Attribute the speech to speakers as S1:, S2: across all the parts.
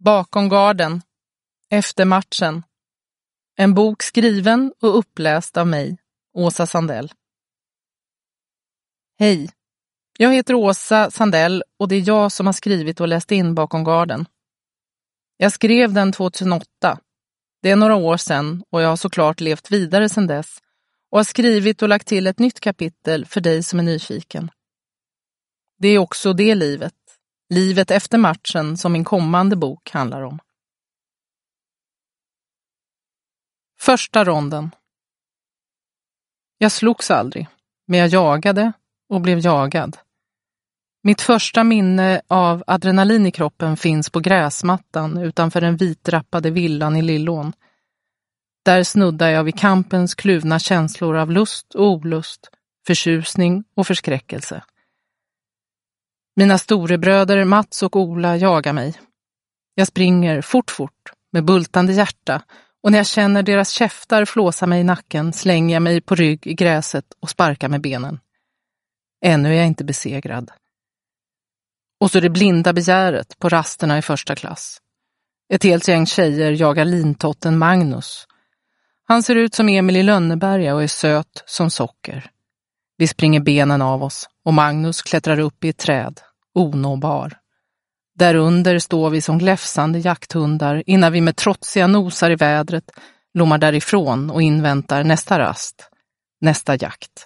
S1: Bakom garden. Efter matchen. En bok skriven och uppläst av mig, Åsa Sandell. Hej, jag heter Åsa Sandell och det är jag som har skrivit och läst in Bakom garden. Jag skrev den 2008. Det är några år sedan och jag har såklart levt vidare sedan dess och har skrivit och lagt till ett nytt kapitel för dig som är nyfiken. Det är också det livet efter matchen som min kommande bok handlar om. Första ronden. Jag slogs aldrig, men jag jagade och blev jagad. Mitt första minne av adrenalin i kroppen finns på gräsmattan utanför den vitrappade villan i Lillån. Där snuddar jag vid kampens kluvna känslor av lust och olust, förtjusning och förskräckelse. Mina storebröder Mats och Ola jagar mig. Jag springer fort med bultande hjärta och när jag känner deras käftar flåsa mig i nacken slänger jag mig på rygg i gräset och sparkar med benen. Ännu är jag inte besegrad. Och så det blinda begäret på rasterna i första klass. Ett helt gäng tjejer jagar lintotten Magnus. Han ser ut som Emil i Lönneberga och är söt som socker. Vi springer benen av oss och Magnus klättrar upp i ett träd, onåbar. Därunder står vi som gläfsande jakthundar innan vi med trotsiga nosar i vädret lommar därifrån och inväntar nästa rast, nästa jakt.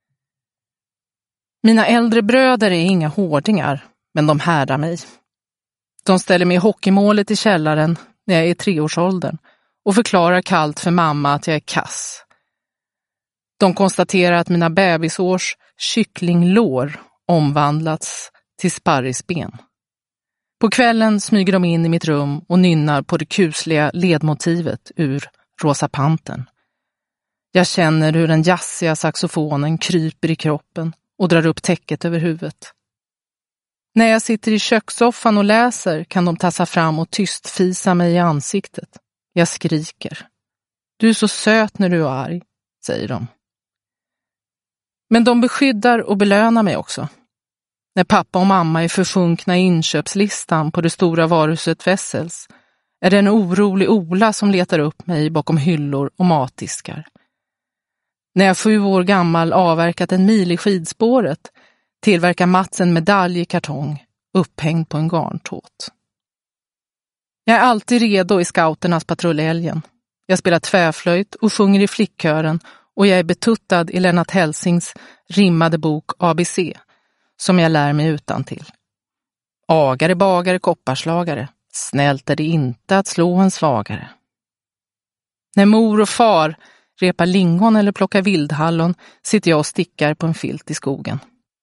S1: Mina äldre bröder är inga hårdingar, men de härdar mig. De ställer mig i hockeymålet i källaren när jag är i 3-årsåldern och förklarar kallt för mamma att jag är kass. De konstaterar att mina bebisårs kycklinglår omvandlats till sparrisben. På kvällen smyger de in i mitt rum och nynnar på det kusliga ledmotivet ur Rosa Pantern. Jag känner hur den jassiga saxofonen kryper i kroppen och drar upp täcket över huvudet. När jag sitter i kökssoffan och läser kan de tassa fram och tyst fisa mig i ansiktet. Jag skriker. Du är så söt när du är arg, säger de. Men de beskyddar och belönar mig också. När pappa och mamma är försjunkna i inköpslistan på det stora varuhuset Wessels är det en orolig Ola som letar upp mig bakom hyllor och matdiskar. När jag 7 år gammal avverkat en mil i skidspåret tillverkar Mats en medalj i kartong upphängd på en garntåt. Jag är alltid redo i scouternas patrullhelgen. Jag spelar tvärflöjt och sjunger i flickkören och jag är betuttad i Lennart Hellsings rimmade bok ABC som jag lär mig utantill. Agare, bagare, kopparslagare. Snällt är det inte att slå en svagare. När mor och far repar lingon eller plockar vildhallon sitter jag och stickar på en filt i skogen.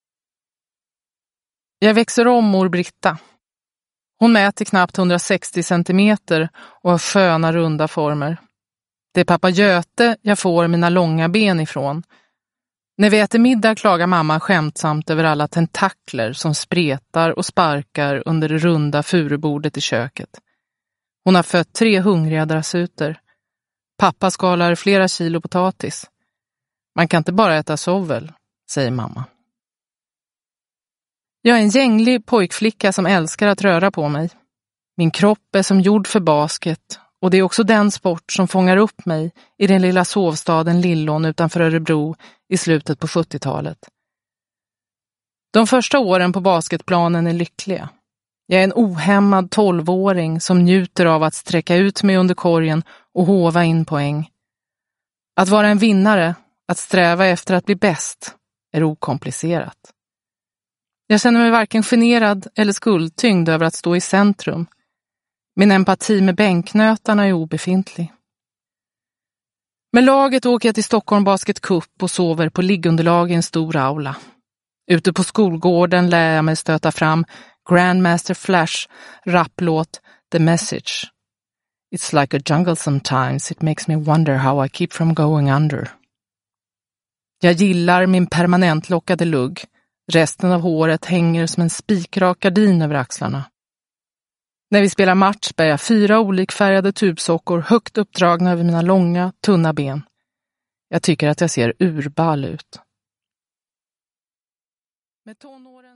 S1: Jag växer om mor Britta. Hon mäter knappt 160 centimeter och har sköna runda former. Det är pappa Göte jag får mina långa ben ifrån. När vi äter middag klagar mamma skämtsamt över alla tentakler som spretar och sparkar under det runda furubordet i köket. Hon har fött 3 hungriga drasuter. Pappa skalar flera kilo potatis. Man kan inte bara äta sovel, säger mamma. Jag är en gänglig pojkflicka som älskar att röra på mig. Min kropp är som gjord för basket och det är också den sport som fångar upp mig i den lilla sovstaden Lillån utanför Örebro i slutet på 70-talet. De första åren på basketplanen är lyckliga. Jag är en ohämmad 12-åring som njuter av att sträcka ut mig under korgen och hova in poäng. Att vara en vinnare, att sträva efter att bli bäst, är okomplicerat. Jag känner mig varken generad eller skuldtyngd över att stå i centrum. Min empati med bänknötarna är obefintlig. Med laget åker jag till Stockholm Basket Cup och sover på liggunderlag i en stor aula. Ute på skolgården lär jag mig stöta fram Grandmaster Flash rapplåt The Message. It's like a jungle sometimes, it makes me wonder how I keep from going under. Jag gillar min permanent lockade lugg. Resten av håret hänger som en spikrak gardin över axlarna. När vi spelar match bär jag 4 olikfärgade tubsockor högt uppdragna över mina långa, tunna ben. Jag tycker att jag ser urball ut. Med tonåren